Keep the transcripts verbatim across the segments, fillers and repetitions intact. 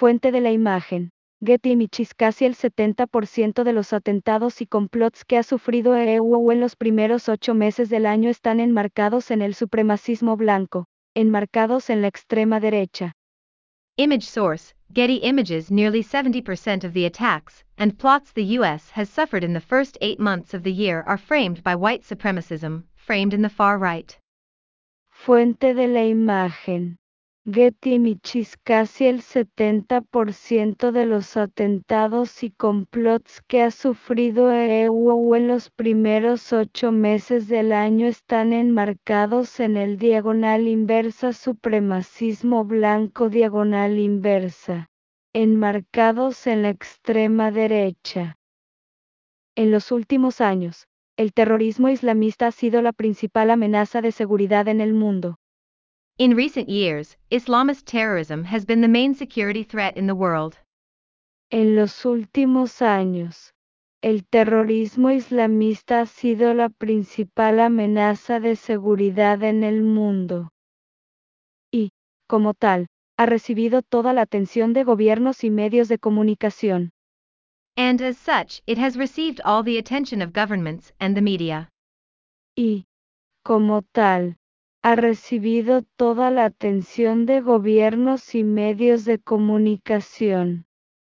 Fuente de la imagen. Getty Images. Casi el setenta por ciento de los atentados y complots que ha sufrido E U en los primeros ocho meses del año están enmarcados en el supremacismo blanco, enmarcados en la extrema derecha. Image source, Getty Images. Nearly seventy percent of the attacks and plots the U S has suffered in the first eight months of the year are framed by white supremacism, framed in the far right. Fuente de la imagen. Getty Images. Casi el setenta por ciento de los atentados y complots que ha sufrido E U en los primeros ocho meses del año están enmarcados en el diagonal inversa supremacismo blanco diagonal inversa, enmarcados en la extrema derecha. En los últimos años, el terrorismo islamista ha sido la principal amenaza de seguridad en el mundo. In recent years, Islamist terrorism has been the main security threat in the world. En los últimos años, el terrorismo islamista ha sido la principal amenaza de seguridad en el mundo. Y, como tal, ha recibido toda la atención de gobiernos y medios de comunicación. And as such, it has received all the attention of governments and the media. Y, como tal, ha recibido toda la atención de gobiernos y medios de comunicación.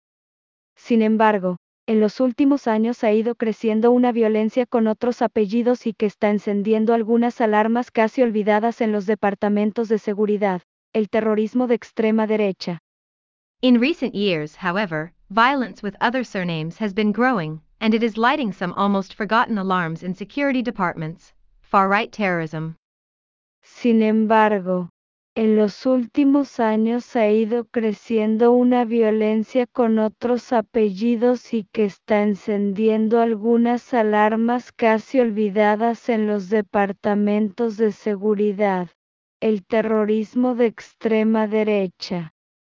Sin embargo, en los últimos años ha ido creciendo una violencia con otros apellidos y que está encendiendo algunas alarmas casi olvidadas en los departamentos de seguridad, el terrorismo de extrema derecha. In recent years, however, violence with other surnames has been growing, and it is lighting some almost forgotten alarms in security departments, far-right terrorism. Sin embargo, en los últimos años ha ido creciendo una violencia con otros apellidos y que está encendiendo algunas alarmas casi olvidadas en los departamentos de seguridad, el terrorismo de extrema derecha.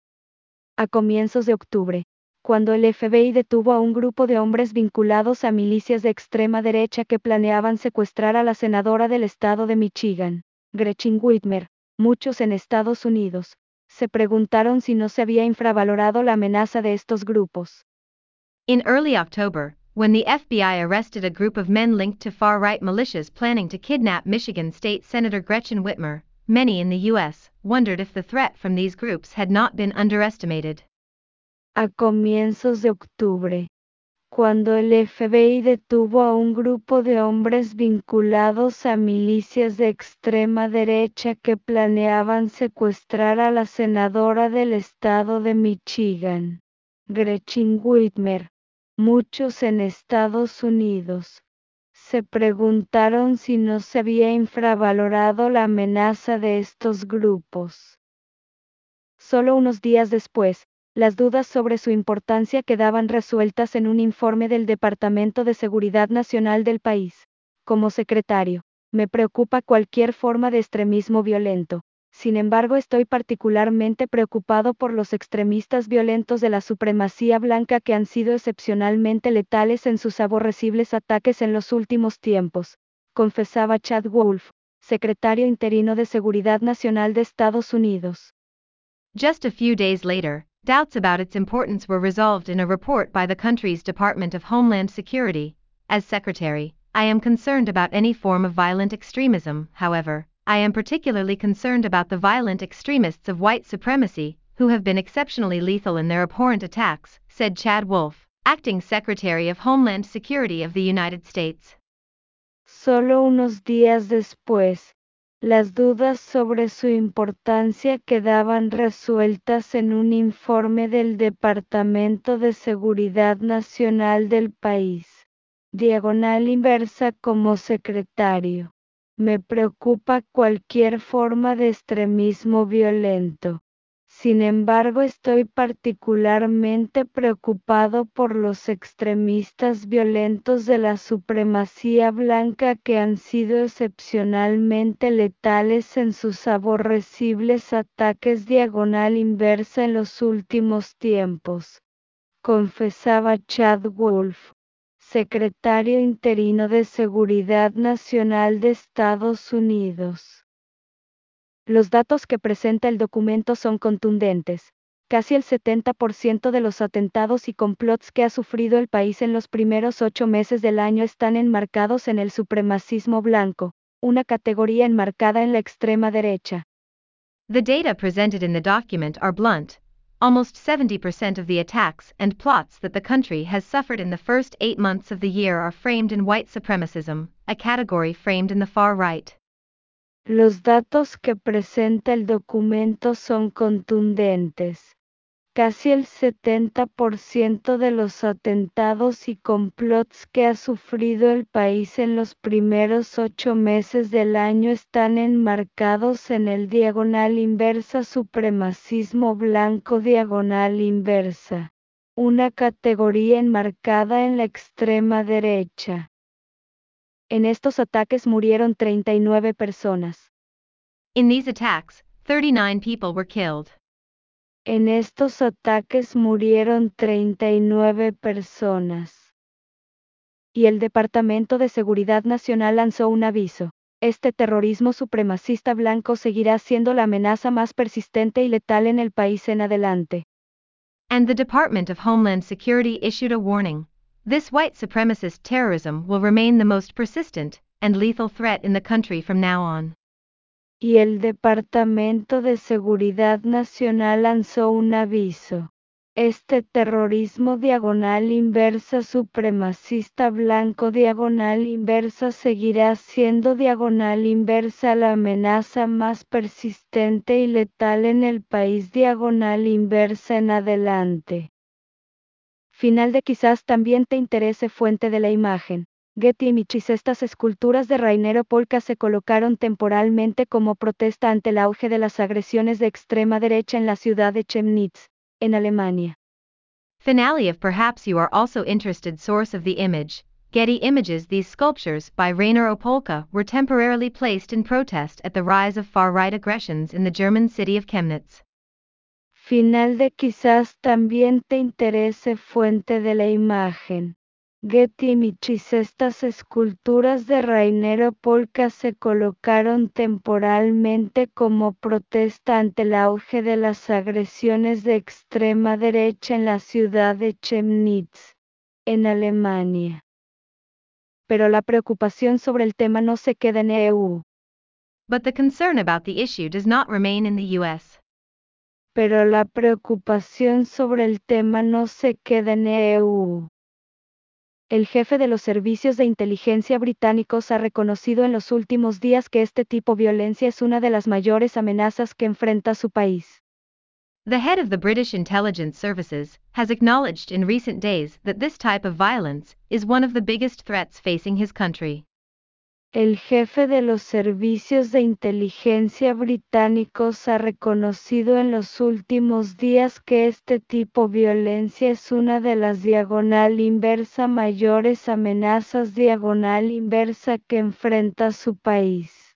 A comienzos de octubre, cuando el F B I detuvo a un grupo de hombres vinculados a milicias de extrema derecha que planeaban secuestrar a la senadora del estado de Michigan, Gretchen Whitmer, muchos en Estados Unidos, se preguntaron si no se había infravalorado la amenaza de estos grupos. In early October, when the F B I arrested a group of men linked to far-right militias planning to kidnap Michigan State Senator Gretchen Whitmer, many in the U S wondered if the threat from these groups had not been underestimated. A comienzos de octubre, cuando el F B I detuvo a un grupo de hombres vinculados a milicias de extrema derecha que planeaban secuestrar a la senadora del estado de Michigan, Gretchen Whitmer, muchos en Estados Unidos, se preguntaron si no se había infravalorado la amenaza de estos grupos. Solo unos días después, las dudas sobre su importancia quedaban resueltas en un informe del Departamento de Seguridad Nacional del país. Como secretario, me preocupa cualquier forma de extremismo violento. Sin embargo, estoy particularmente preocupado por los extremistas violentos de la supremacía blanca que han sido excepcionalmente letales en sus aborrecibles ataques en los últimos tiempos, confesaba Chad Wolf, secretario interino de Seguridad Nacional de Estados Unidos. Just a few days later, doubts about its importance were resolved in a report by the country's Department of Homeland Security. As Secretary, I am concerned about any form of violent extremism. However, I am particularly concerned about the violent extremists of white supremacy, who have been exceptionally lethal in their abhorrent attacks, said Chad Wolf, Acting Secretary of Homeland Security of the United States. Solo unos días después, las dudas sobre su importancia quedaban resueltas en un informe del Departamento de Seguridad Nacional del país. Diagonal inversa como secretario. Me preocupa cualquier forma de extremismo violento. Sin embargo, estoy particularmente preocupado por los extremistas violentos de la supremacía blanca que han sido excepcionalmente letales en sus aborrecibles ataques diagonal inversa en los últimos tiempos, confesaba Chad Wolf, secretario interino de Seguridad Nacional de Estados Unidos. Los datos que presenta el documento son contundentes. Casi el setenta por ciento de los atentados y complots que ha sufrido el país en los primeros ocho meses del año están enmarcados en el supremacismo blanco, una categoría enmarcada en la extrema derecha. The data presented in the document are blunt. Almost seventy percent of the attacks and plots that the country has suffered in the first eight months of the year are framed in white supremacism, a category framed in the far right. Los datos que presenta el documento son contundentes. Casi el setenta por ciento de los atentados y complots que ha sufrido el país en los primeros ocho meses del año están enmarcados en el diagonal inversa supremacismo blanco diagonal inversa, una categoría enmarcada en la extrema derecha. En estos ataques murieron treinta y nueve personas. In these attacks, thirty-nine people were killed. En estos ataques murieron treinta y nueve personas. Y el Departamento de Seguridad Nacional lanzó un aviso. Este terrorismo supremacista blanco seguirá siendo la amenaza más persistente y letal en el país en adelante. And the Department of Homeland Security issued a warning. This white supremacist terrorism will remain the most persistent and lethal threat in the country from now on. Y el Departamento de Seguridad Nacional lanzó un aviso. Este terrorismo diagonal inversa supremacista blanco diagonal inversa seguirá siendo diagonal inversa la amenaza más persistente y letal en el país diagonal inversa en adelante. Final de quizás también te interese fuente de la imagen. Getty Images. Estas esculturas de Rainer Opolka se colocaron temporalmente como protesta ante el auge de las agresiones de extrema derecha en la ciudad de Chemnitz, en Alemania. Finale of perhaps you are also interested source of the image, Getty Images. These sculptures by Rainer Opolka were temporarily placed in protest at the rise of far-right aggressions in the German city of Chemnitz. Final de quizás también te interese fuente de la imagen. Getty Images. Estas esculturas de Rainer Opolka se colocaron temporalmente como protesta ante el auge de las agresiones de extrema derecha en la ciudad de Chemnitz, en Alemania. Pero la preocupación sobre el tema no se queda en E U. But the concern about the issue does not remain in the U S. Pero la preocupación sobre el tema no se queda en E U. El jefe de los servicios de inteligencia británicos ha reconocido en los últimos días que este tipo de violencia es una de las mayores amenazas que enfrenta su país. The head of the British Intelligence Services has acknowledged in recent days that this type of violence is one of the biggest threats facing his country. El jefe de los servicios de inteligencia británicos ha reconocido en los últimos días que este tipo de violencia es una de las diagonal inversa mayores amenazas diagonal inversa que enfrenta su país.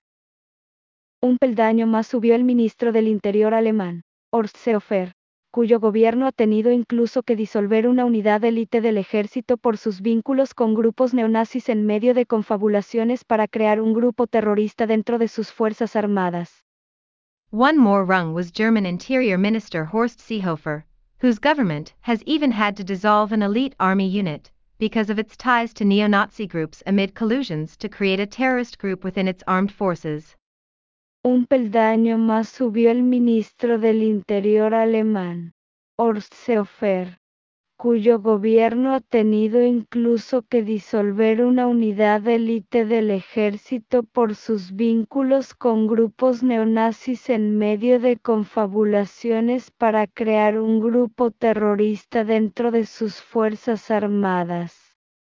Un peldaño más subió el ministro del Interior alemán, Horst Seehofer, cuyo gobierno ha tenido incluso que disolver una unidad élite del ejército por sus vínculos con grupos neonazis en medio de confabulaciones para crear un grupo terrorista dentro de sus fuerzas armadas. One more rung was German Interior Minister Horst Seehofer, whose government has even had to dissolve an elite army unit because of its ties to neo-Nazi groups amid collusions to create a terrorist group within its armed forces. Un peldaño más subió el ministro del Interior alemán, Horst Seehofer, cuyo gobierno ha tenido incluso que disolver una unidad élite del ejército por sus vínculos con grupos neonazis en medio de confabulaciones para crear un grupo terrorista dentro de sus fuerzas armadas.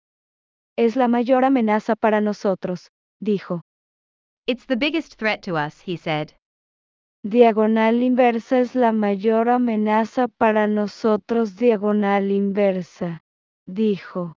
Es la mayor amenaza para nosotros, dijo. It's the biggest threat to us, he said. Diagonal inversa es la mayor amenaza para nosotros. Diagonal inversa, dijo.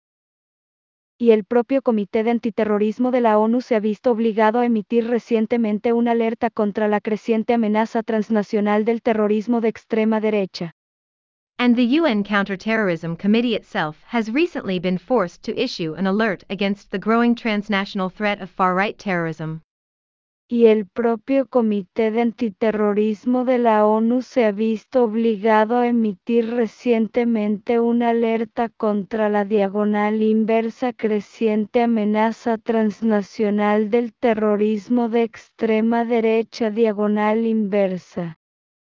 Y el propio Comité de Antiterrorismo de la ONU se ha visto obligado a emitir recientemente una alerta contra la creciente amenaza transnacional del terrorismo de extrema derecha. And the U N Counterterrorism Committee itself has recently been forced to issue an alert against the growing transnational threat of far-right terrorism. y el propio Comité de Antiterrorismo de la ONU se ha visto obligado a emitir recientemente una alerta contra la diagonal inversa creciente amenaza transnacional del terrorismo de extrema derecha diagonal inversa.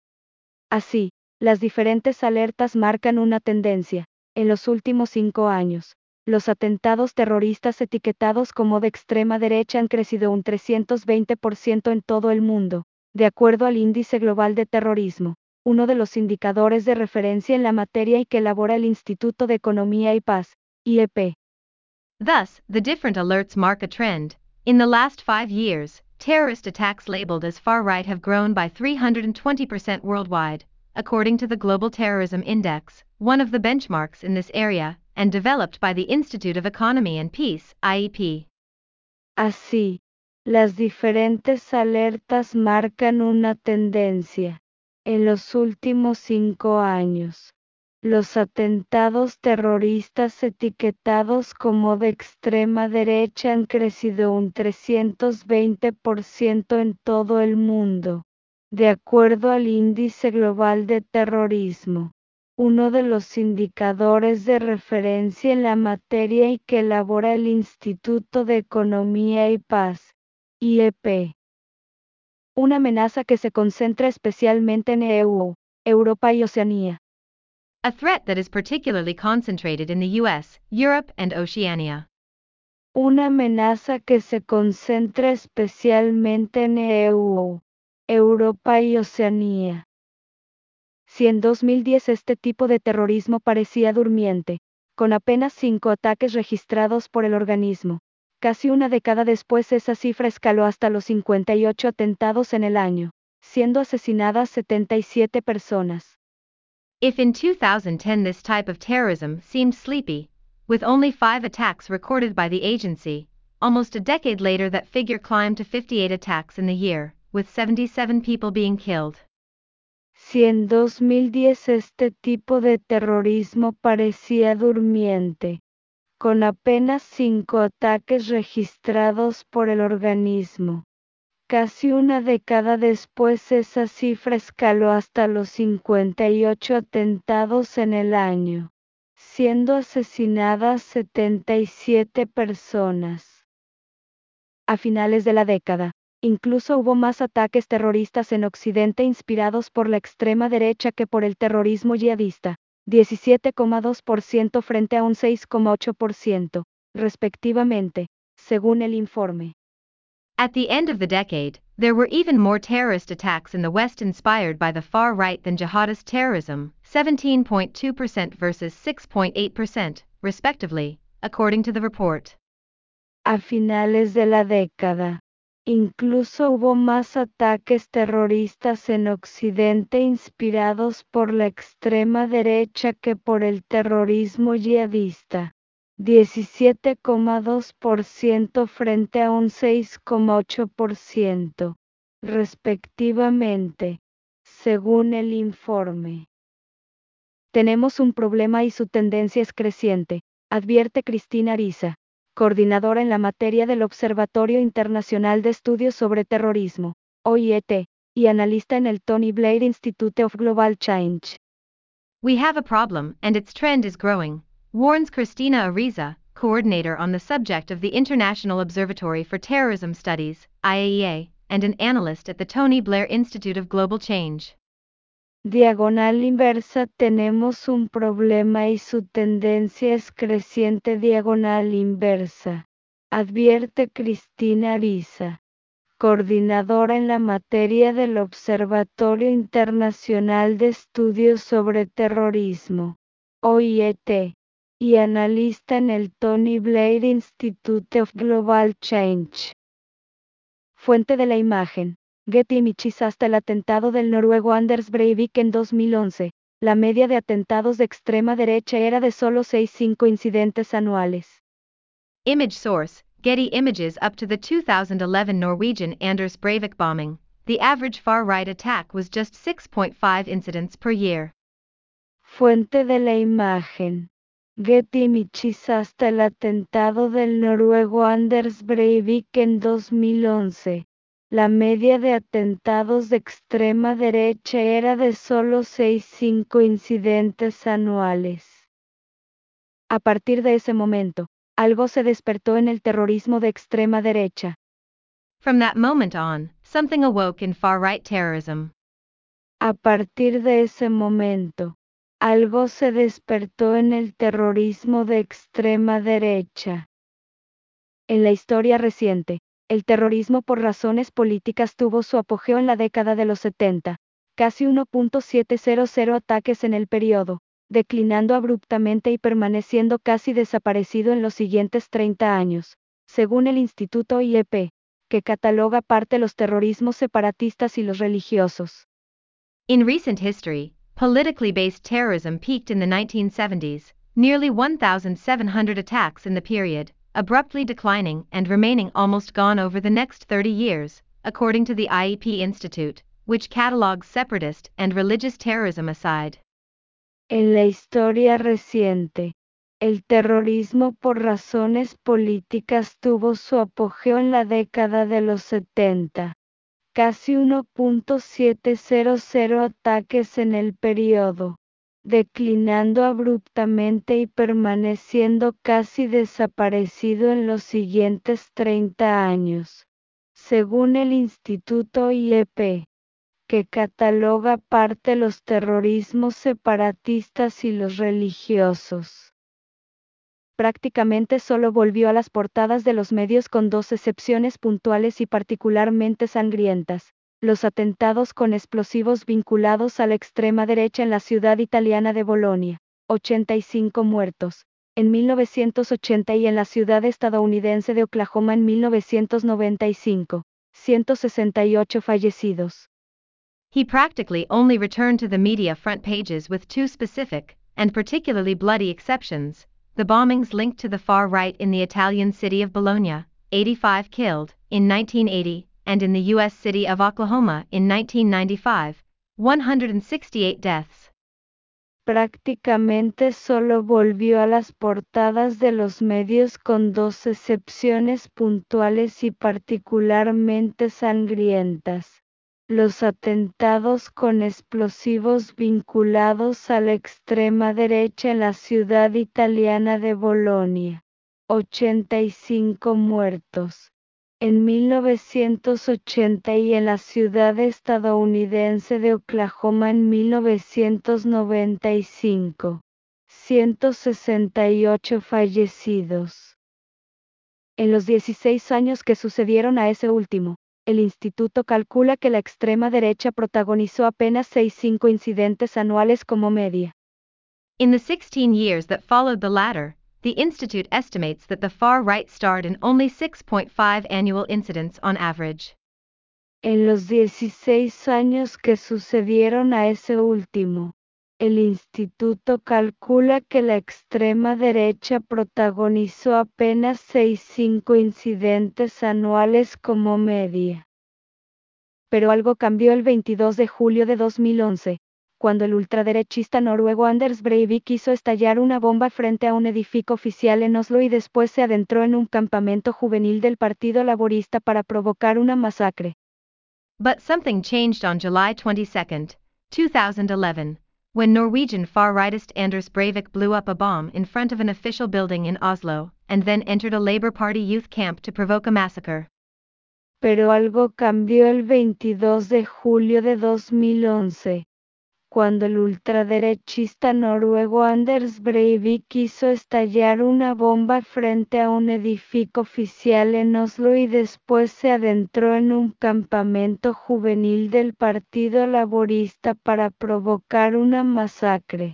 Así, las diferentes alertas marcan una tendencia. En los últimos cinco años, los atentados terroristas etiquetados como de extrema derecha han crecido un trescientos veinte por ciento en todo el mundo, de acuerdo al Índice Global de Terrorismo, uno de los indicadores de referencia en la materia y que elabora el Instituto de Economía y Paz, I E P. Thus, the different alerts mark a trend. In the last five years, terrorist attacks labeled as far-right have grown by three hundred twenty percent worldwide, according to the Global Terrorism Index, one of the benchmarks in this area, and developed by the Institute of Economy and Peace, I E P. Así, las diferentes alertas marcan una tendencia. En los últimos cinco años, los atentados terroristas etiquetados como de extrema derecha han crecido un trescientos veinte por ciento en todo el mundo, de acuerdo al Índice Global de Terrorismo, uno de los indicadores de referencia en la materia y que elabora el Instituto de Economía y Paz, I E P. Una amenaza que se concentra especialmente en E U, Europa y Oceanía. A threat that is particularly concentrated in the U S, Europe and Oceania. Una amenaza que se concentra especialmente en E U, Europa y Oceanía. Si en dos mil diez este tipo de terrorismo parecía durmiente, con apenas cinco ataques registrados por el organismo, casi una década después esa cifra escaló hasta los cincuenta y ocho atentados en el año, siendo asesinadas setenta y siete personas. If in two thousand ten this type of terrorism seemed sleepy, with only five attacks recorded by the agency, almost a decade later that figure climbed to fifty-eight attacks in the year, with seventy-seven people being killed. Si en dos mil diez este tipo de terrorismo parecía durmiente, con apenas cinco ataques registrados por el organismo, casi una década después esa cifra escaló hasta los cincuenta y ocho atentados en el año, siendo asesinadas setenta y siete personas. A finales de la década, incluso hubo más ataques terroristas en Occidente inspirados por la extrema derecha que por el terrorismo yihadista, diecisiete coma dos por ciento frente a un seis coma ocho por ciento, respectivamente, según el informe. At the end of the decade, there were even more terrorist attacks in the West inspired by the far right than jihadist terrorism, seventeen point two percent versus six point eight percent, respectively, according to the report. A finales de la década, incluso hubo más ataques terroristas en Occidente inspirados por la extrema derecha que por el terrorismo yihadista, diecisiete coma dos por ciento frente a un seis coma ocho por ciento, respectivamente, según el informe. Tenemos un problema y su tendencia es creciente, advierte Cristina Ariza, coordinadora en la materia del Observatorio Internacional de Estudios sobre Terrorismo, O I E T, y analista en el Tony Blair Institute of Global Change. We have a problem and its trend is growing, warns Cristina Ariza, coordinator on the subject of the International Observatory for Terrorism Studies, I A E A, and an analyst at the Tony Blair Institute of Global Change. Diagonal inversa tenemos un problema y su tendencia es creciente diagonal inversa, advierte Cristina Ariza, coordinadora en la materia del Observatorio Internacional de Estudios sobre Terrorismo, O I E T, y analista en el Tony Blair Institute of Global Change. Fuente de la imagen. Getty Images. Hasta el atentado del noruego Anders Breivik en dos mil once, la media de atentados de extrema derecha era de solo seis a cinco incidentes anuales. Image source, Getty Images. Up to the two thousand eleven Norwegian Anders Breivik bombing, the average far-right attack was just six point five incidents per year. Fuente de la imagen. Getty Images. Hasta el atentado del noruego Anders Breivik en dos mil once, la media de atentados de extrema derecha era de solo seis punto cinco incidentes anuales. A partir de ese momento, algo se despertó en el terrorismo de extrema derecha. From that moment on, something awoke in far-right terrorism. A partir de ese momento, algo se despertó en el terrorismo de extrema derecha. En la historia reciente, el terrorismo por razones políticas tuvo su apogeo en la década de los setenta, casi uno punto setecientos ataques en el periodo, declinando abruptamente y permaneciendo casi desaparecido en los siguientes treinta años, según el Instituto I E P, que cataloga aparte los terrorismos separatistas y los religiosos. In recent history, politically based terrorism peaked in the nineteen seventies, nearly one thousand seven hundred attacks in the period, abruptly declining and remaining almost gone over the next thirty years, according to the I E P Institute, which catalogs separatist and religious terrorism aside. En la historia reciente, el terrorismo por razones políticas tuvo su apogeo en la década de los setenta. Casi uno punto setecientos ataques en el periodo, declinando abruptamente y permaneciendo casi desaparecido en los siguientes treinta años, según el Instituto I E P, que cataloga aparte los terrorismos separatistas y los religiosos. Prácticamente solo volvió a las portadas de los medios con dos excepciones puntuales y particularmente sangrientas: los atentados con explosivos vinculados a la extrema derecha en la ciudad italiana de Bolonia, ochenta y cinco muertos, en mil novecientos ochenta, y en la ciudad estadounidense de Oklahoma en mil novecientos noventa y cinco, ciento sesenta y ocho fallecidos. He practically only returned to the media front pages with two specific, and particularly bloody exceptions: the bombings linked to the far right in the Italian city of Bologna, eighty-five killed, in nineteen eighty, and in the U S city of Oklahoma in nineteen ninety-five, one hundred sixty-eight deaths. Prácticamente solo volvió a las portadas de los medios con dos excepciones puntuales y particularmente sangrientas: los atentados con explosivos vinculados a la extrema derecha en la ciudad italiana de Bolonia, ochenta y cinco muertos, en mil novecientos ochenta, y en la ciudad estadounidense de Oklahoma en mil novecientos noventa y cinco, ciento sesenta y ocho fallecidos. En los dieciséis años que sucedieron a ese último, el instituto calcula que la extrema derecha protagonizó apenas seis punto cinco incidentes anuales como media. In the sixteen years that followed the latter, the Institute estimates that the far right starred in only six point five annual incidents on average. En los dieciséis años que sucedieron a ese último, el instituto calcula que la extrema derecha protagonizó apenas seis punto cinco incidentes anuales como media. Pero algo cambió el veintidós de julio de dos mil once, cuando el ultraderechista noruego Anders Breivik quiso estallar una bomba frente a un edificio oficial en Oslo y después se adentró en un campamento juvenil del Partido Laborista para provocar una masacre. But something changed on July twenty-second, two thousand eleven, when Norwegian far-rightist Anders Breivik blew up a bomb in front of an official building in Oslo, and then entered a Labour Party youth camp to provoke a massacre. Pero algo cambió el veintidós de julio de dos mil once, cuando el ultraderechista noruego Anders Breivik quiso estallar una bomba frente a un edificio oficial en Oslo y después se adentró en un campamento juvenil del Partido Laborista para provocar una masacre.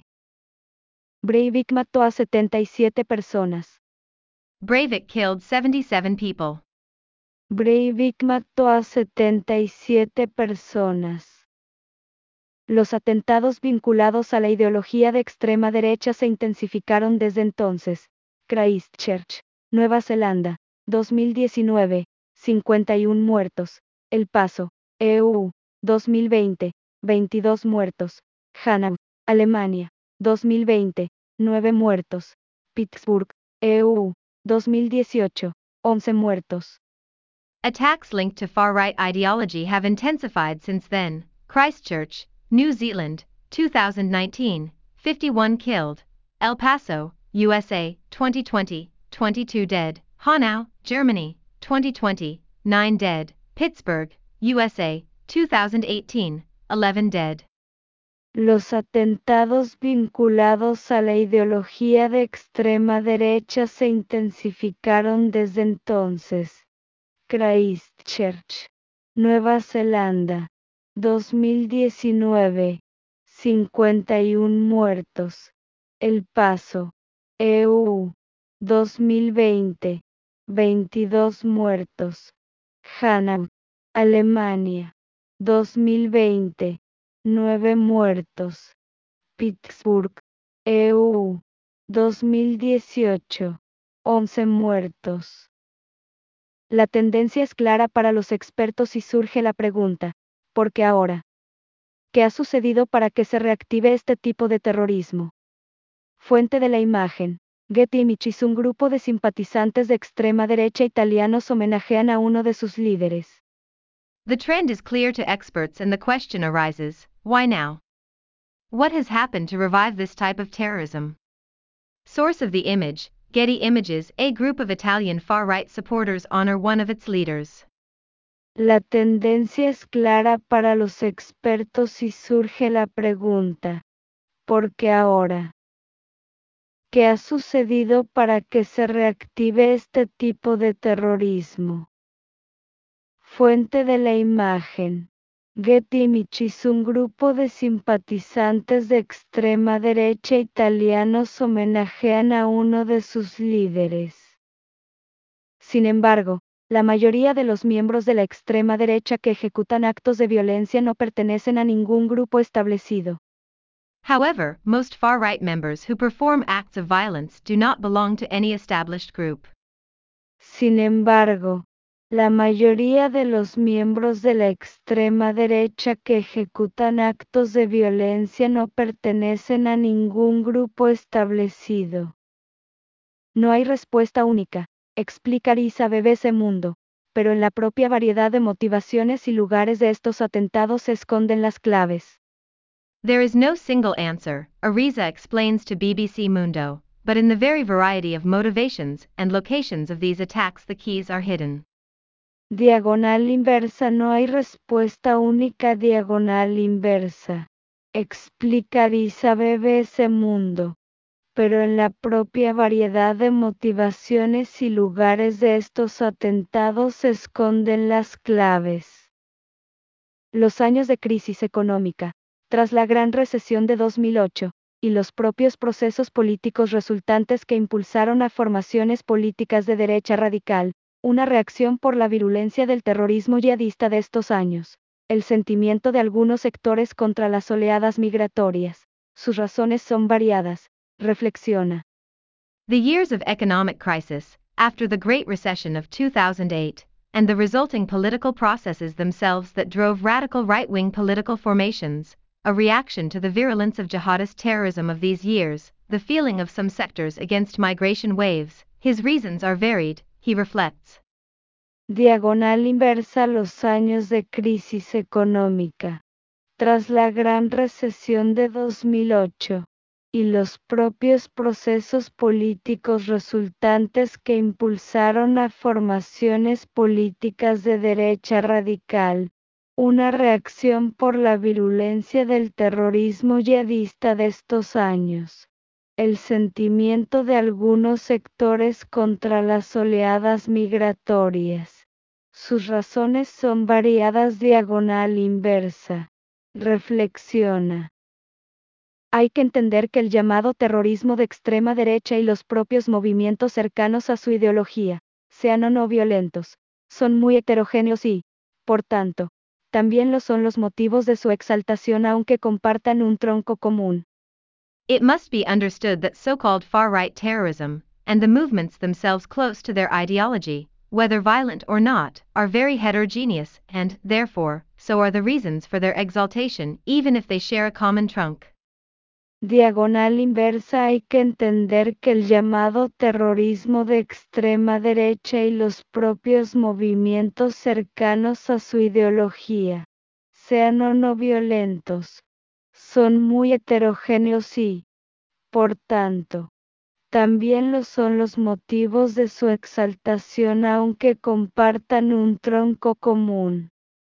Breivik mató a setenta y siete personas. Breivik killed seventy-seven people. Breivik mató a setenta y siete personas. Los atentados vinculados a la ideología de extrema derecha se intensificaron desde entonces. Christchurch, Nueva Zelanda, dos mil diecinueve, cincuenta y uno muertos. El Paso, E U, dos mil veinte, veintidós muertos. Hanau, Alemania, dos mil veinte, nueve muertos. Pittsburgh, E U, dos mil dieciocho, once muertos. Attacks linked to far-right ideology have intensified since then. Christchurch, New Zealand, two thousand nineteen, fifty-one killed. El Paso, U S A, twenty twenty, twenty-two dead. Hanau, Germany, twenty twenty, nine dead. Pittsburgh, U S A, two thousand eighteen, eleven dead. Los atentados vinculados a la ideología de extrema derecha se intensificaron desde entonces. Christchurch, Nueva Zelanda, dos mil diecinueve, cincuenta y uno muertos. El Paso, E U, dos mil veinte, veintidós muertos. Hanau, Alemania, dos mil veinte, nueve muertos. Pittsburgh, E U, dos mil dieciocho, once muertos. La tendencia es clara para los expertos y surge la pregunta, ¿por qué ahora? ¿Qué ha sucedido para que se reactive este tipo de terrorismo? Fuente de la imagen. Getty Images. Un grupo de simpatizantes de extrema derecha italianos homenajean a uno de sus líderes. The trend is clear to experts and the question arises, why now? What has happened to revive this type of terrorism? Source of the image, Getty Images. A group of Italian far-right supporters honor one of its leaders. La tendencia es clara para los expertos y surge la pregunta, ¿por qué ahora? ¿Qué ha sucedido para que se reactive este tipo de terrorismo? Fuente de la imagen. Getty Images. Un grupo de simpatizantes de extrema derecha italianos homenajean a uno de sus líderes. Sin embargo, la mayoría de los miembros de la extrema derecha que ejecutan actos de violencia no pertenecen a ningún grupo establecido. However, most far-right members who perform acts of violence do not belong to any established group. Sin embargo, la mayoría de los miembros de la extrema derecha que ejecutan actos de violencia no pertenecen a ningún grupo establecido. No hay respuesta única, explica Risa B B C Mundo, pero en la propia variedad de motivaciones y lugares de estos atentados se esconden las claves. There is no single answer, Ariza explains to B B C Mundo, but in the very variety of motivations and locations of these attacks the keys are hidden. Diagonal inversa. No hay respuesta única. Diagonal inversa, explica Risa B B C Mundo, pero en la propia variedad de motivaciones y lugares de estos atentados se esconden las claves. Los años de crisis económica, tras la gran recesión de dos mil ocho, y los propios procesos políticos resultantes que impulsaron a formaciones políticas de derecha radical, una reacción por la virulencia del terrorismo yihadista de estos años, el sentimiento de algunos sectores contra las oleadas migratorias. Sus razones son variadas, reflexiona. The years of economic crisis, after the Great Recession of two thousand eight, and the resulting political processes themselves that drove radical right-wing political formations, a reaction to the virulence of jihadist terrorism of these years, the feeling of some sectors against migration waves, his reasons are varied, he reflects. Diagonal inversa. Los años de crisis económica, tras la gran recesión de dos mil ocho, y los propios procesos políticos resultantes que impulsaron a formaciones políticas de derecha radical, una reacción por la virulencia del terrorismo yihadista de estos años, el sentimiento de algunos sectores contra las oleadas migratorias. Sus razones son variadas. Diagonal inversa, reflexiona. Hay que entender que el llamado terrorismo de extrema derecha y los propios movimientos cercanos a su ideología, sean o no violentos, son muy heterogéneos y, por tanto, también lo son los motivos de su exaltación aunque compartan un tronco común. It must be understood that so-called far-right terrorism, and the movements themselves close to their ideology, whether violent or not, are very heterogeneous and, therefore, so are the reasons for their exaltation even if they share a common trunk. Diagonal inversa. Hay que entender que el llamado terrorismo de extrema derecha y los propios movimientos cercanos a su ideología, sean o no violentos, son muy heterogéneos y, por tanto, también lo son los motivos de su exaltación aunque compartan un tronco común.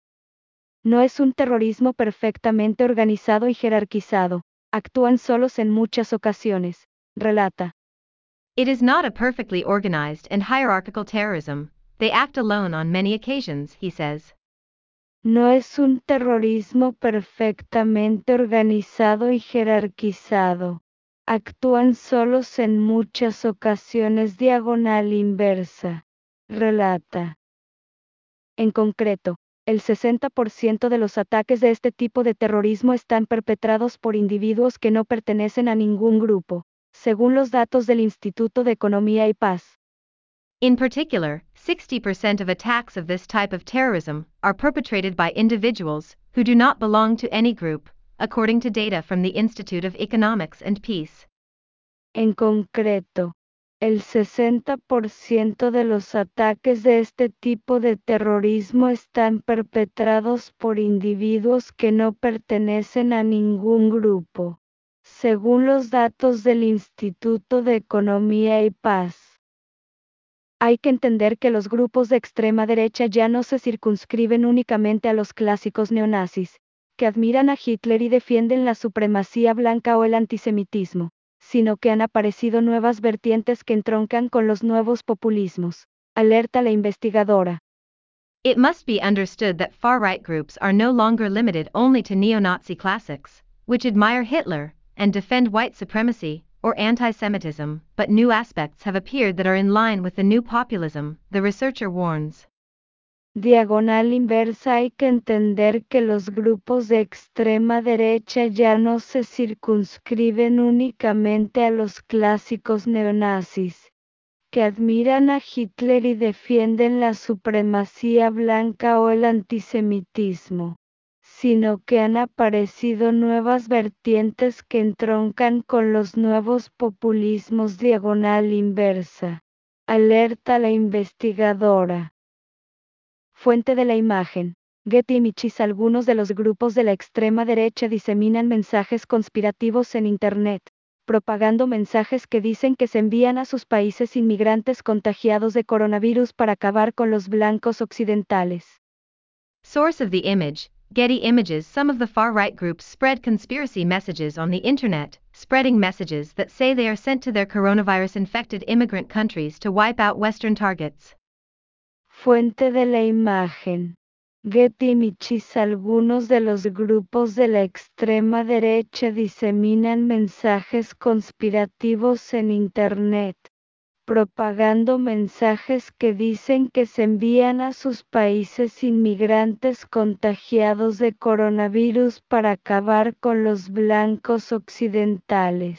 No es un terrorismo perfectamente organizado y jerarquizado. Actúan solos en muchas ocasiones, relata. It is not a perfectly organized and hierarchical terrorism. They act alone on many occasions, he says. No es un terrorismo perfectamente organizado y jerarquizado. Actúan solos en muchas ocasiones. Diagonal inversa, relata. En concreto, el sesenta por ciento de los ataques de este tipo de terrorismo están perpetrados por individuos que no pertenecen a ningún grupo, según los datos del Instituto de Economía y Paz. In particular, sixty percent of attacks of this type of terrorism are perpetrated by individuals who do not belong to any group, according to data from the Institute of Economics and Peace. En concreto, el sesenta por ciento de los ataques de este tipo de terrorismo están perpetrados por individuos que no pertenecen a ningún grupo, según los datos del Instituto de Economía y Paz. Hay que entender que los grupos de extrema derecha ya no se circunscriben únicamente a los clásicos neonazis, que admiran a Hitler y defienden la supremacía blanca o el antisemitismo, sino que han aparecido nuevas vertientes que entroncan con los nuevos populismos, alerta la investigadora. It must be understood that far-right groups are no longer limited only to neo-Nazi classics, which admire Hitler and defend white supremacy or anti-Semitism, but new aspects have appeared that are in line with the new populism, the researcher warns. Diagonal inversa. Hay que entender que los grupos de extrema derecha ya no se circunscriben únicamente a los clásicos neonazis, que admiran a Hitler y defienden la supremacía blanca o el antisemitismo, sino que han aparecido nuevas vertientes que entroncan con los nuevos populismos. Diagonal inversa, alerta la investigadora. Fuente de la imagen. Getty Images. Algunos de los grupos de la extrema derecha diseminan mensajes conspirativos en Internet, propagando mensajes que dicen que se envían a sus países inmigrantes contagiados de coronavirus para acabar con los blancos occidentales. Source of the image, Getty Images. Some of the far-right groups spread conspiracy messages on the internet, spreading messages that say they are sent to their coronavirus-infected immigrant countries to wipe out Western targets. Fuente de la imagen. Getty Images. Algunos de los grupos de la extrema derecha diseminan mensajes conspirativos en Internet, propagando mensajes que dicen que se envían a sus países inmigrantes contagiados de coronavirus para acabar con los blancos occidentales.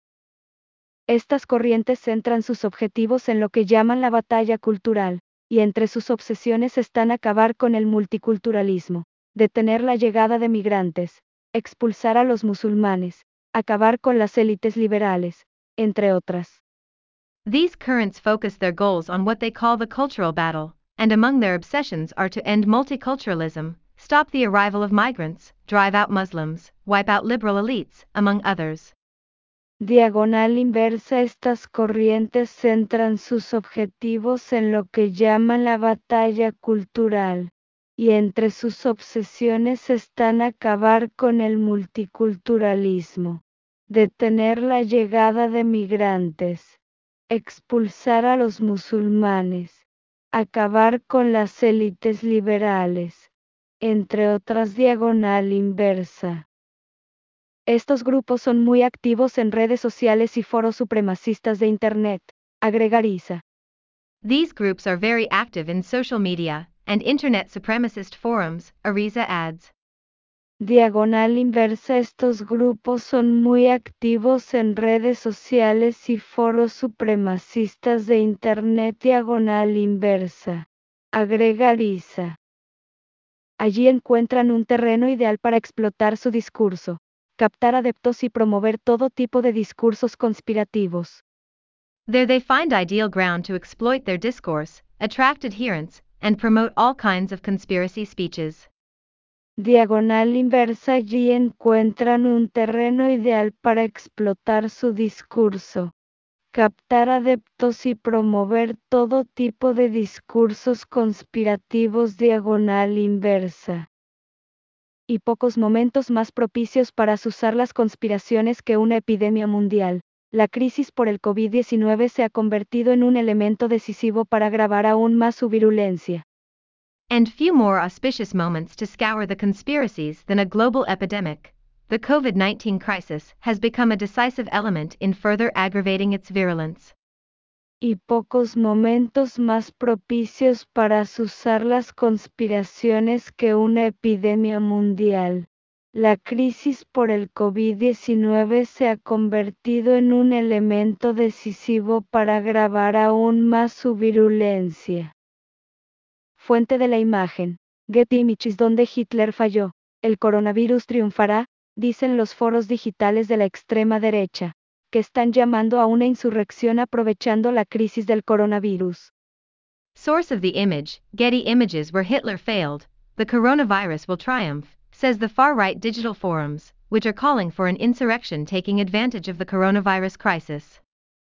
Estas corrientes centran sus objetivos en lo que llaman la batalla cultural, y entre sus obsesiones están acabar con el multiculturalismo, detener la llegada de migrantes, expulsar a los musulmanes, acabar con las élites liberales, entre otras. These currents focus their goals on what they call the cultural battle, and among their obsessions are to end multiculturalism, stop the arrival of migrants, drive out Muslims, wipe out liberal elites, among others. Diagonal inversa. Estas corrientes centran sus objetivos en lo que llaman la batalla cultural, y entre sus obsesiones están acabar con el multiculturalismo, detener la llegada de migrantes, expulsar a los musulmanes, acabar con las élites liberales, entre otras. Diagonal inversa. Estos grupos son muy activos en redes sociales y foros supremacistas de Internet, agrega Arisa. These groups are very active in social media and internet supremacist forums, Ariza adds. Diagonal inversa. Estos grupos son muy activos en redes sociales y foros supremacistas de Internet. Diagonal inversa, agrega Arisa. Allí encuentran un terreno ideal para explotar su discurso, captar adeptos y promover todo tipo de discursos conspirativos. There they find ideal ground to exploit their discourse, attract adherents, and promote all kinds of conspiracy speeches. Diagonal inversa, allí encuentran un terreno ideal para explotar su discurso, captar adeptos y promover todo tipo de discursos conspirativos. Diagonal inversa. Y pocos momentos más propicios para azuzar las conspiraciones que una epidemia mundial. La crisis por el COVID diecinueve se ha convertido en un elemento decisivo para agravar aún más su virulencia. And few more auspicious moments to scour the conspiracies than a global epidemic. The COVID nineteen crisis has become a decisive element in further aggravating its virulence. Y pocos momentos más propicios para azuzar las conspiraciones que una epidemia mundial. La crisis por el COVID diecinueve se ha convertido en un elemento decisivo para agravar aún más su virulencia. Fuente de la imagen. Getty Images. Donde Hitler falló, el coronavirus triunfará, dicen los foros digitales de la extrema derecha, que están llamando a una insurrección aprovechando la crisis del coronavirus. Source of the image, Getty Images. Where Hitler failed, the coronavirus will triumph, says the far-right digital forums, which are calling for an insurrection taking advantage of the coronavirus crisis.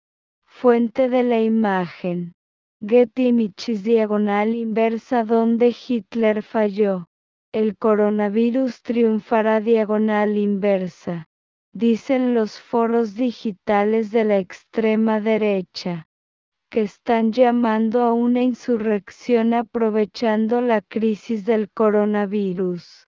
Fuente de la imagen. Getty Images. Diagonal inversa. Donde Hitler falló, el coronavirus triunfará. Diagonal inversa. Dicen los foros digitales de la extrema derecha, que están llamando a una insurrección aprovechando la crisis del coronavirus.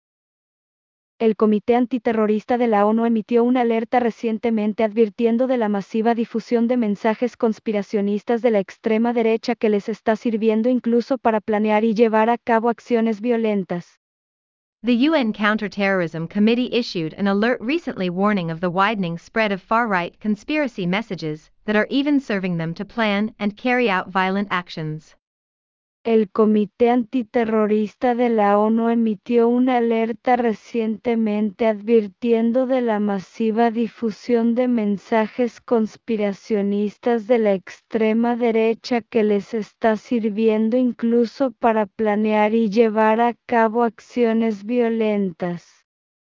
El Comité Antiterrorista de la ONU emitió una alerta recientemente advirtiendo de la masiva difusión de mensajes conspiracionistas de la extrema derecha que les está sirviendo incluso para planear y llevar a cabo acciones violentas. The U N Counterterrorism Committee issued an alert recently warning of the widening spread of far-right conspiracy messages that are even serving them to plan and carry out violent actions. El Comité Antiterrorista de la ONU emitió una alerta recientemente advirtiendo de la masiva difusión de mensajes conspiracionistas de la extrema derecha que les está sirviendo incluso para planear y llevar a cabo acciones violentas.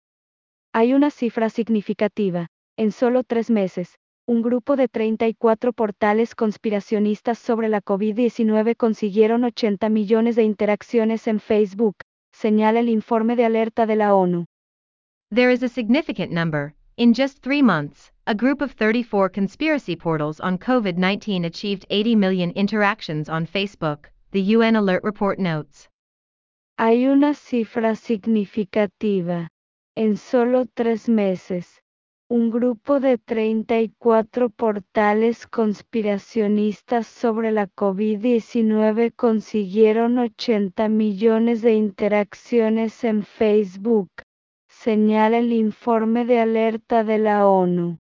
Hay una cifra significativa. En solo tres meses, un grupo de treinta y cuatro portales conspiracionistas sobre la COVID diecinueve consiguieron ochenta millones de interacciones en Facebook, señala el informe de alerta de la ONU. There is a significant number. In just three months, a group of thirty-four conspiracy portals on COVID nineteen achieved eighty million interactions on Facebook, the U N Alert Report notes. Hay una cifra significativa. En solo tres meses, un grupo de treinta y cuatro portales conspiracionistas sobre la COVID diecinueve consiguieron ochenta millones de interacciones en Facebook, señala el informe de alerta de la ONU.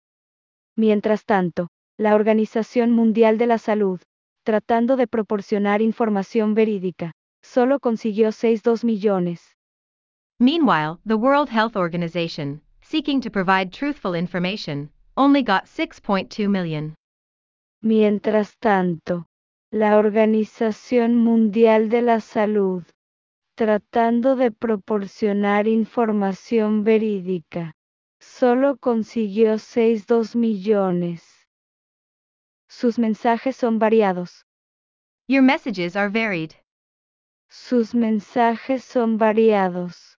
Mientras tanto, la Organización Mundial de la Salud, tratando de proporcionar información verídica, solo consiguió sesenta y dos millones. Meanwhile, the World Health Organization, seeking to provide truthful information, only got six point two million. Mientras tanto, la Organización Mundial de la Salud, tratando de proporcionar información verídica, solo consiguió sesenta y dos millones. Sus mensajes son variados. Your messages are varied. Sus mensajes son variados.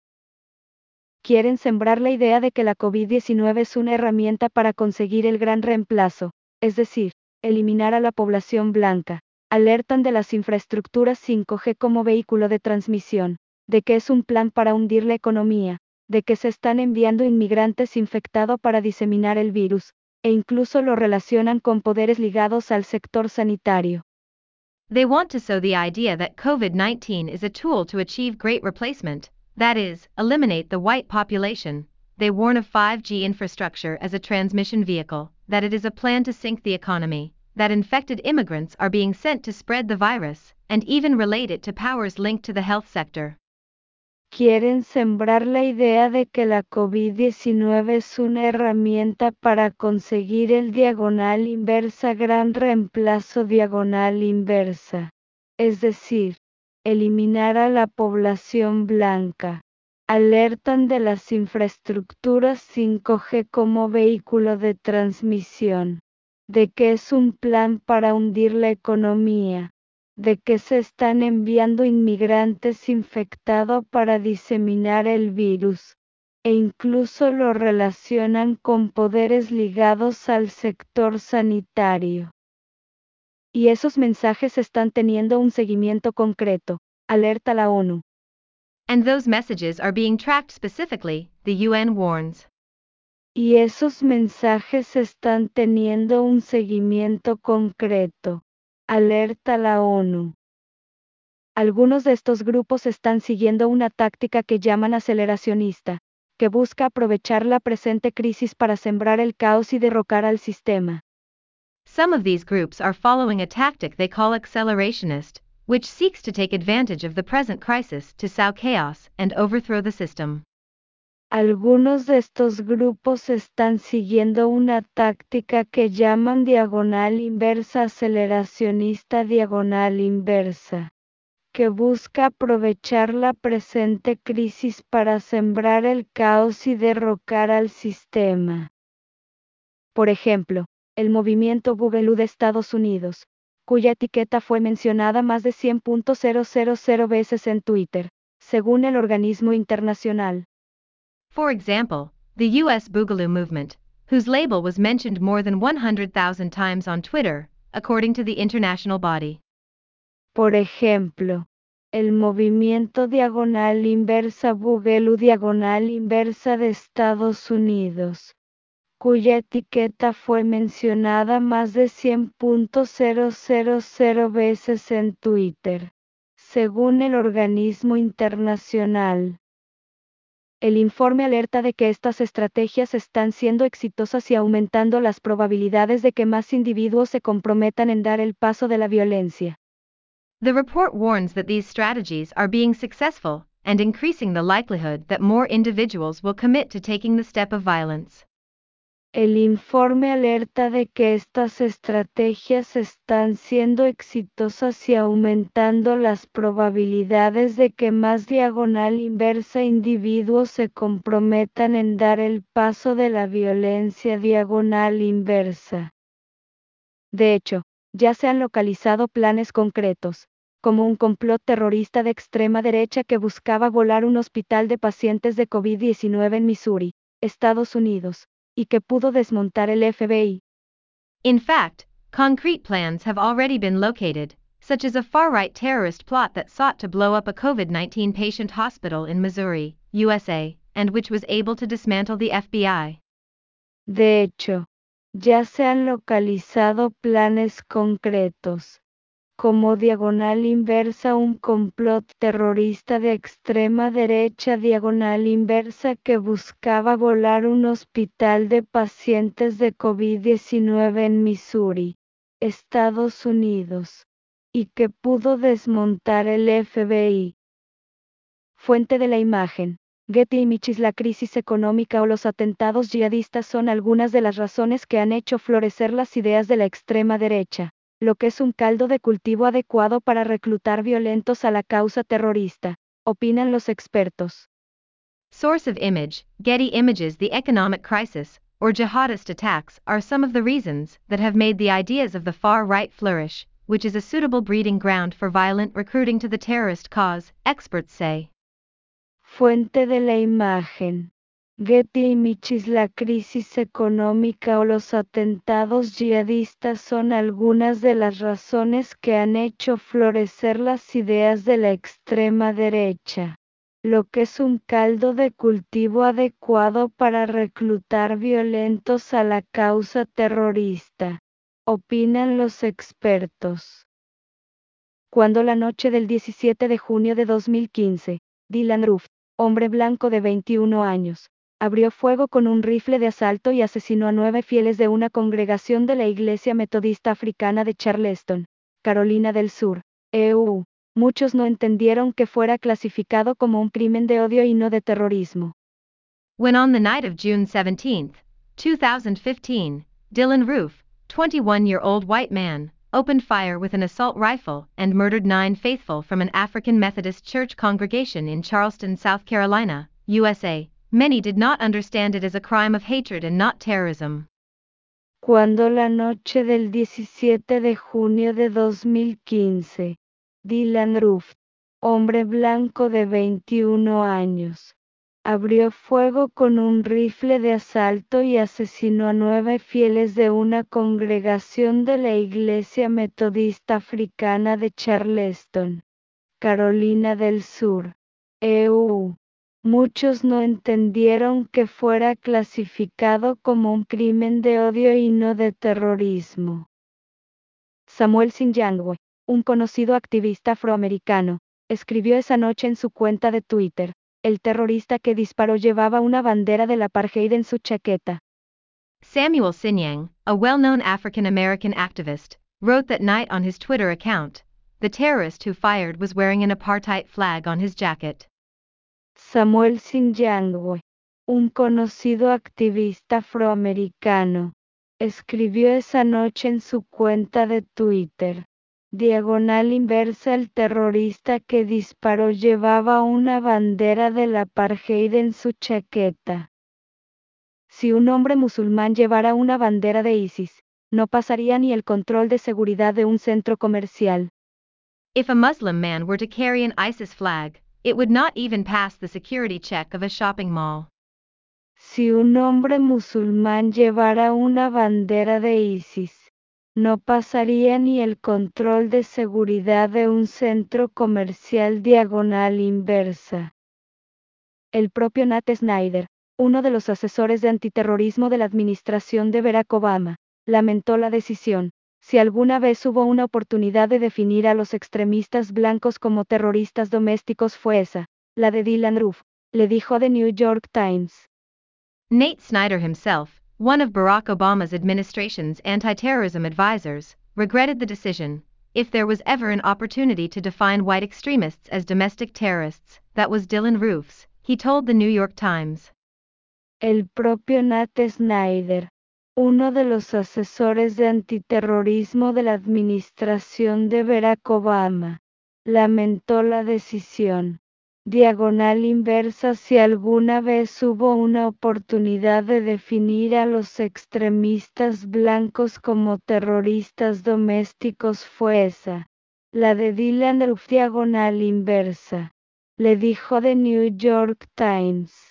Quieren sembrar la idea de que la COVID diecinueve es una herramienta para conseguir el gran reemplazo, es decir, eliminar a la población blanca. Alertan de las infraestructuras cinco G como vehículo de transmisión, de que es un plan para hundir la economía, de que se están enviando inmigrantes infectados para diseminar el virus, e incluso lo relacionan con poderes ligados al sector sanitario. They want to sow the idea that COVID nineteen is a tool to achieve great replacement, that is, eliminate the white population. They warn of five G infrastructure as a transmission vehicle, that it is a plan to sink the economy, that infected immigrants are being sent to spread the virus, and even relate it to powers linked to the health sector. quieren sembrar la idea de que la COVID diecinueve es una herramienta para conseguir el diagonal inversa gran reemplazo diagonal inversa, es decir, eliminar a la población blanca. Alertan de las infraestructuras cinco G como vehículo de transmisión, de que es un plan para hundir la economía, de que se están enviando inmigrantes infectados para diseminar el virus, e incluso lo relacionan con poderes ligados al sector sanitario. Y esos mensajes están teniendo un seguimiento concreto, alerta la ONU. And those messages are being tracked specifically, the U N warns. Y esos mensajes están teniendo un seguimiento concreto, alerta la ONU. Algunos de estos grupos están siguiendo una táctica que llaman aceleracionista, que busca aprovechar la presente crisis para sembrar el caos y derrocar al sistema. Some of these groups are following a tactic they call accelerationist, which seeks to take advantage of the present crisis to sow chaos and overthrow the system. Algunos de estos grupos están siguiendo una táctica que llaman diagonal inversa aceleracionista diagonal inversa, que busca aprovechar la presente crisis para sembrar el caos y derrocar al sistema. Por ejemplo, el movimiento Boogaloo de Estados Unidos, cuya etiqueta fue mencionada más de cien mil veces en Twitter, según el organismo internacional. For example, the U S Boogaloo movement, whose label was mentioned more than one hundred thousand times on Twitter, according to the international body. Por ejemplo, el movimiento diagonal inversa Boogaloo diagonal inversa de Estados Unidos, cuya etiqueta fue mencionada más de cien mil veces en Twitter, según el organismo internacional. El informe alerta de que estas estrategias están siendo exitosas y aumentando las probabilidades de que más individuos se comprometan en dar el paso de la violencia. The report warns that these strategies are being successful and increasing the likelihood that more individuals will commit to taking the step of violence. El informe alerta de que estas estrategias están siendo exitosas y aumentando las probabilidades de que más diagonal inversa individuos se comprometan en dar el paso de la violencia diagonal inversa. De hecho, ya se han localizado planes concretos, como un complot terrorista de extrema derecha que buscaba volar un hospital de pacientes de COVID diecinueve en Missouri, Estados Unidos, y que pudo desmontar el F B I. In fact, concrete plans have already been located, such as a far-right terrorist plot that sought to blow up a COVID nineteen patient hospital in Missouri, U S A, and which was able to dismantle the F B I. De hecho, ya se han localizado planes concretos, como diagonal inversa un complot terrorista de extrema derecha diagonal inversa que buscaba volar un hospital de pacientes de COVID diecinueve en Missouri, Estados Unidos, y que pudo desmontar el F B I. Fuente de la imagen. Getty Images. La crisis económica o los atentados yihadistas son algunas de las razones que han hecho florecer las ideas de la extrema derecha, lo que es un caldo de cultivo adecuado para reclutar violentos a la causa terrorista, opinan los expertos. Source of image, Getty Images. The economic crisis, or jihadist attacks, are some of the reasons that have made the ideas of the far right flourish, which is a suitable breeding ground for violent recruiting to the terrorist cause, experts say. Fuente de la imagen. Getty Images. La crisis económica o los atentados yihadistas son algunas de las razones que han hecho florecer las ideas de la extrema derecha, lo que es un caldo de cultivo adecuado para reclutar violentos a la causa terrorista, opinan los expertos. Cuando la noche del diecisiete de junio de dos mil quince, Dylan Roof, hombre blanco de veintiún años, abrió fuego con un rifle de asalto y asesinó a nueve fieles de una congregación de la Iglesia Metodista Africana de Charleston, Carolina del Sur, E U muchos no entendieron que fuera clasificado como un crimen de odio y no de terrorismo. When on the night of June seventeenth, two thousand fifteen, Dylan Roof, twenty-one-year-old white man, opened fire with an assault rifle and murdered nine faithful from an African Methodist Church congregation in Charleston, South Carolina, U S A, many did not understand it as a crime of hatred and not terrorism. Cuando la noche del diecisiete de junio de dos mil quince, Dylan Roof, hombre blanco de veintiún años, abrió fuego con un rifle de asalto y asesinó a nueve fieles de una congregación de la Iglesia Metodista Africana de Charleston, Carolina del Sur, E U Muchos no entendieron que fuera clasificado como un crimen de odio y no de terrorismo. Samuel Sinyangwe, un conocido activista afroamericano, escribió esa noche en su cuenta de Twitter: el terrorista que disparó llevaba una bandera del apartheid en su chaqueta. Samuel Sinyang, a well-known African-American activist, wrote that night on his Twitter account. The terrorist who fired was wearing an apartheid flag on his jacket. Samuel Sinyangwe, un conocido activista afroamericano, escribió esa noche en su cuenta de Twitter: diagonal inversa el terrorista que disparó llevaba una bandera del apartheid en su chaqueta. Si un hombre musulmán llevara una bandera de ISIS, no pasaría ni el control de seguridad de un centro comercial. If a Muslim man were to carry an ISIS flag, it would not even pass the security check of a shopping mall. Si un hombre musulmán llevara una bandera de ISIS, no pasaría ni el control de seguridad de un centro comercial diagonal inversa. El propio Nat Snyder, uno de los asesores de antiterrorismo de la administración de Barack Obama, lamentó la decisión. Si alguna vez hubo una oportunidad de definir a los extremistas blancos como terroristas domésticos fue esa, la de Dylan Roof, le dijo The New York Times. Nate Snyder himself, one of Barack Obama's administration's anti-terrorism advisors, regretted the decision. If there was ever an opportunity to define white extremists as domestic terrorists, that was Dylan Roof's, he told the New York Times. El propio Nat Snyder, uno de los asesores de antiterrorismo de la administración de Barack Obama, lamentó la decisión. Diagonal inversa si alguna vez hubo una oportunidad de definir a los extremistas blancos como terroristas domésticos fue esa, la de Dylan Roof diagonal inversa, le dijo The New York Times.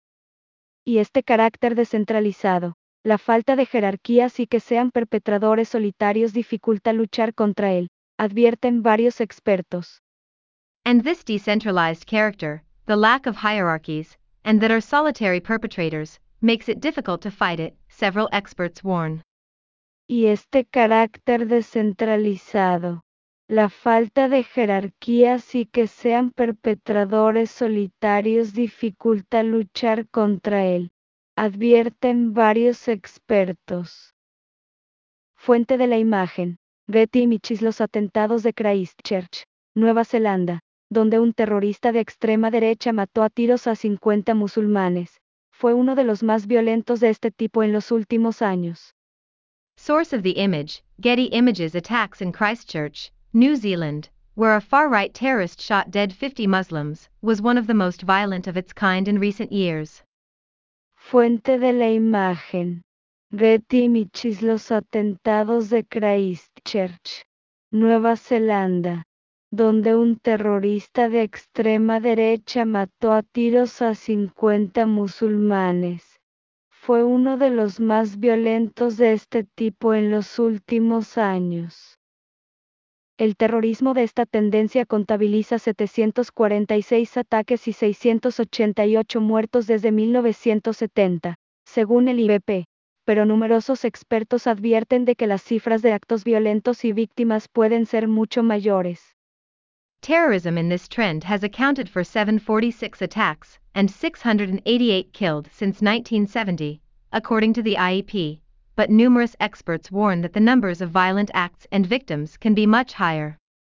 Y este carácter descentralizado, la falta de jerarquías y que sean perpetradores solitarios dificulta luchar contra él, advierten varios expertos. And this decentralized character, the lack of hierarchies, and that are solitary perpetrators, makes it difficult to fight it, several experts warn. Y este carácter descentralizado, la falta de jerarquías y que sean perpetradores solitarios dificulta luchar contra él, advierten varios expertos. Fuente de la imagen: Getty Images. Los atentados de Christchurch, Nueva Zelanda, donde un terrorista de extrema derecha mató a tiros a cincuenta musulmanes, fue uno de los más violentos de este tipo en los últimos años. Source of the image: Getty Images. Attacks in Christchurch, New Zealand, where a far-right terrorist shot dead fifty Muslims, was one of the most violent of its kind in recent years. Fuente de la imagen: Getty Images. Los atentados de Christchurch, Nueva Zelanda, donde un terrorista de extrema derecha mató a tiros a cincuenta musulmanes, fue uno de los más violentos de este tipo en los últimos años. El terrorismo de esta tendencia contabiliza setecientos cuarenta y seis ataques y seiscientos ochenta y ocho muertos desde mil novecientos setenta, según el I B P, pero numerosos expertos advierten de que las cifras de actos violentos y víctimas pueden ser mucho mayores. Terrorism in this trend has accounted for seven hundred forty-six attacks and six hundred eighty-eight killed since nineteen seventy, according to the I E P, but numerous experts warn that the numbers of violent acts and victims can be much higher.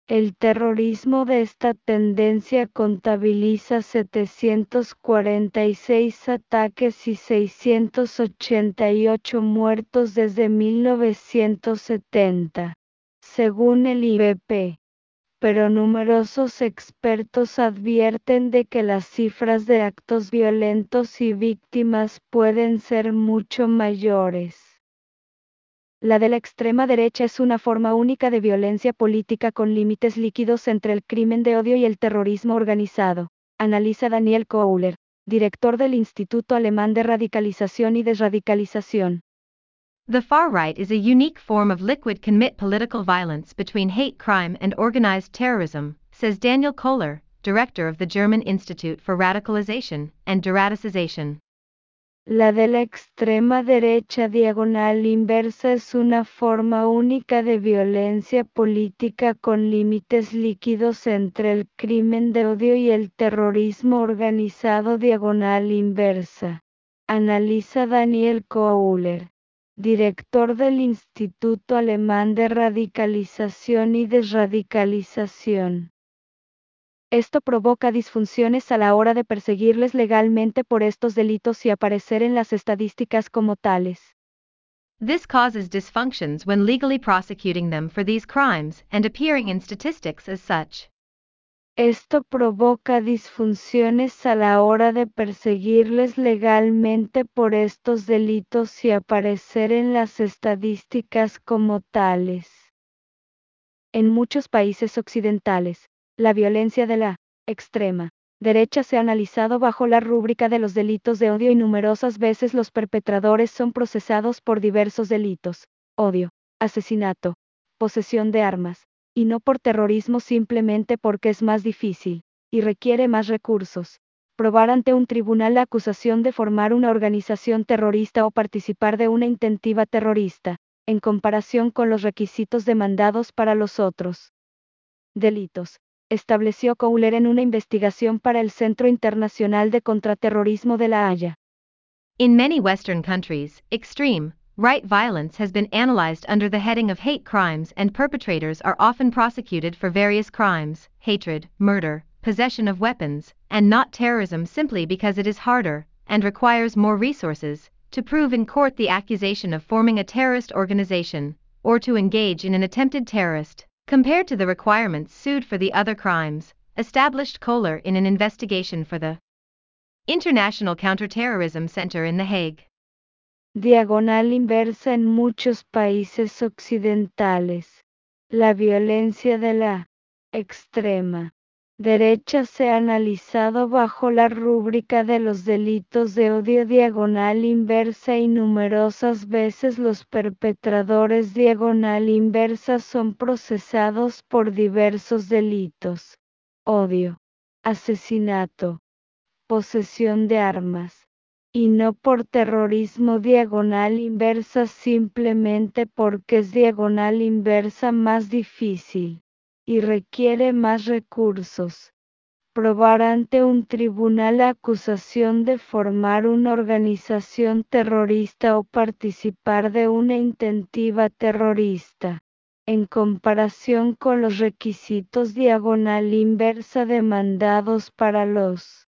El terrorismo de esta tendencia contabiliza setecientos cuarenta y seis ataques y seiscientos ochenta y ocho muertos desde mil novecientos setenta, según el I B P. Pero numerosos expertos advierten de que las cifras de actos violentos y víctimas pueden ser mucho mayores. La de la extrema derecha es una forma única de violencia política con límites líquidos entre el crimen de odio y el terrorismo organizado, analiza Daniel Kohler, director del Instituto Alemán de Radicalización y Desradicalización. The far right is a unique form of liquid commit political violence between hate crime and organized terrorism, says Daniel Kohler, director of the German Institute for Radicalization and Deradicization. La de la extrema derecha diagonal inversa es una forma única de violencia política con límites líquidos entre el crimen de odio y el terrorismo organizado diagonal inversa. Analiza Daniel Kohler, director del Instituto Alemán de Radicalización y Desradicalización. Esto provoca disfunciones a la hora de perseguirles legalmente por estos delitos y aparecer en las estadísticas como tales. This causes dysfunctions when legally prosecuting them for these crimes and appearing in statistics as such. Esto provoca disfunciones a la hora de perseguirles legalmente por estos delitos y aparecer en las estadísticas como tales. En muchos países occidentales, la violencia de la extrema derecha se ha analizado bajo la rúbrica de los delitos de odio y numerosas veces los perpetradores son procesados por diversos delitos, odio, asesinato, posesión de armas, y no por terrorismo simplemente porque es más difícil, y requiere más recursos, probar ante un tribunal la acusación de formar una organización terrorista o participar de una intentiva terrorista, en comparación con los requisitos demandados para los otros delitos, estableció Kohler en una investigación para el Centro Internacional de Contraterrorismo de La Haya. In many Western countries, extreme, right violence has been analyzed under the heading of hate crimes and perpetrators are often prosecuted for various crimes, hatred, murder, possession of weapons, and not terrorism simply because it is harder, and requires more resources, to prove in court the accusation of forming a terrorist organization, or to engage in an attempted terrorist, compared to the requirements sued for the other crimes, established Kohler in an investigation for the International Counterterrorism Center in The Hague. Diagonal inversa en muchos países occidentales. La violencia de la extrema derecha se ha analizado bajo la rúbrica de los delitos de odio diagonal inversa y numerosas veces los perpetradores diagonal inversa son procesados por diversos delitos: odio, asesinato, posesión de armas, y no por terrorismo diagonal inversa simplemente porque es diagonal inversa más difícil, y requiere más recursos, probar ante un tribunal la acusación de formar una organización terrorista o participar de una intentiva terrorista, en comparación con los requisitos diagonal inversa demandados para los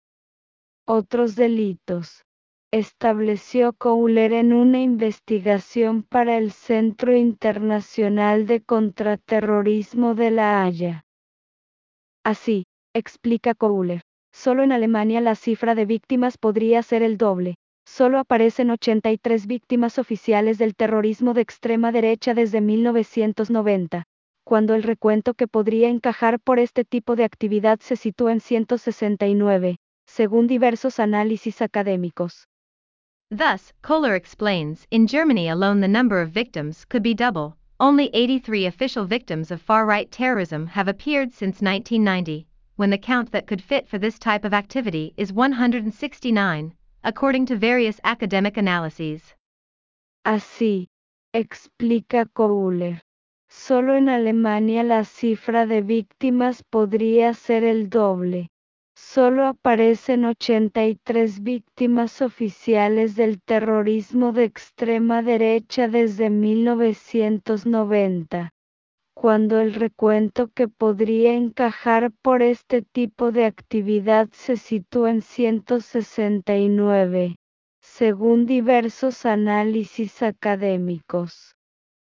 otros delitos, estableció Kohler en una investigación para el Centro Internacional de Contraterrorismo de La Haya. Así, explica Kohler, solo en Alemania la cifra de víctimas podría ser el doble. Solo aparecen ochenta y tres víctimas oficiales del terrorismo de extrema derecha desde mil novecientos noventa, cuando el recuento que podría encajar por este tipo de actividad se sitúa en ciento sesenta y nueve. Según diversos análisis académicos. Thus, Kohler explains, in Germany alone the number of victims could be double. Only eighty-three official victims of far-right terrorism have appeared since nineteen ninety, when the count that could fit for this type of activity is one hundred sixty-nine, according to various academic analyses. Así, explica Kohler, solo en Alemania la cifra de víctimas podría ser el doble. Solo aparecen ochenta y tres víctimas oficiales del terrorismo de extrema derecha desde mil novecientos noventa, cuando el recuento que podría encajar por este tipo de actividad se sitúa en ciento sesenta y nueve, según diversos análisis académicos.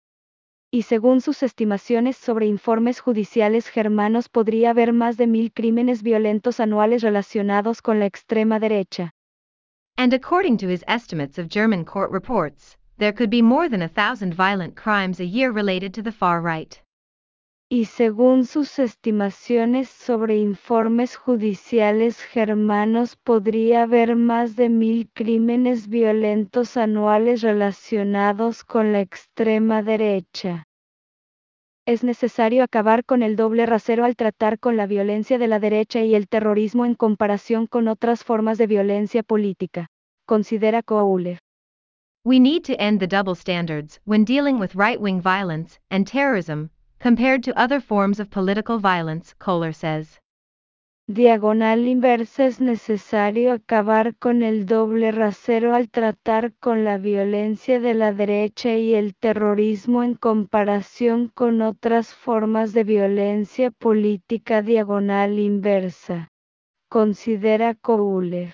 Y según sus estimaciones sobre informes judiciales germanos podría haber más de mil crímenes violentos anuales relacionados con la extrema derecha. And according to his estimates of German court reports, there could be more than a thousand violent crimes a year related to the far right. Y según sus estimaciones sobre informes judiciales germanos podría haber más de mil crímenes violentos anuales relacionados con la extrema derecha. Es necesario acabar con el doble rasero al tratar con la violencia de la derecha y el terrorismo en comparación con otras formas de violencia política, considera Kohler. We need to end the double standards when dealing with right-wing violence and terrorism, compared to other forms of political violence, Kohler says. Diagonal inversa. Es necesario acabar con el doble rasero al tratar con la violencia de la derecha y el terrorismo en comparación con otras formas de violencia política. Diagonal inversa, considera Kohler.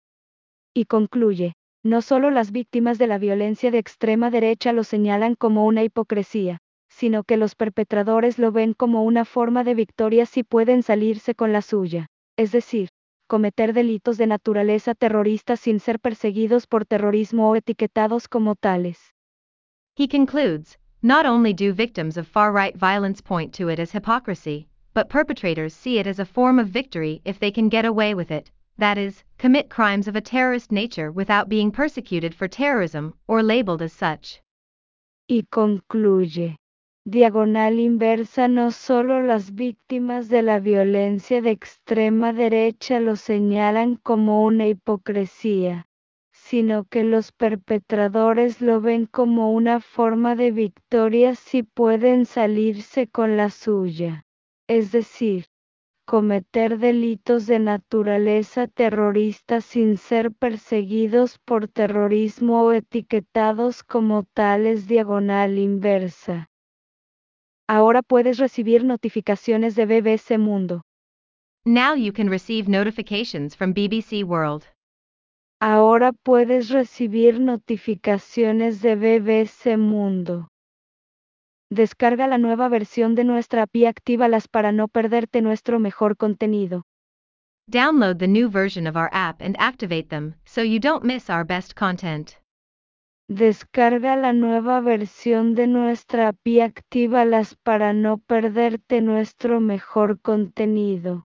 Y concluye, no solo las víctimas de la violencia de extrema derecha lo señalan como una hipocresía, sino que los perpetradores lo ven como una forma de victoria si pueden salirse con la suya, es decir, cometer delitos de naturaleza terrorista sin ser perseguidos por terrorismo o etiquetados como tales. He concludes, not only do victims of far-right violence point to it as hypocrisy, but perpetrators see it as a form of victory if they can get away with it, that is, commit crimes of a terrorist nature without being persecuted for terrorism or labeled as such. Y concluye. Diagonal inversa. No solo las víctimas de la violencia de extrema derecha lo señalan como una hipocresía, sino que los perpetradores lo ven como una forma de victoria si pueden salirse con la suya, es decir, cometer delitos de naturaleza terrorista sin ser perseguidos por terrorismo o etiquetados como tales. Diagonal inversa. Ahora puedes recibir notificaciones de B B C Mundo. Now you can receive notifications from B B C World. Ahora puedes recibir notificaciones de B B C Mundo. Descarga la nueva versión de nuestra app y actívalas para no perderte nuestro mejor contenido. Download the new version of our app and activate them so you don't miss our best content. Descarga la nueva versión de nuestra app y actívalas para no perderte nuestro mejor contenido.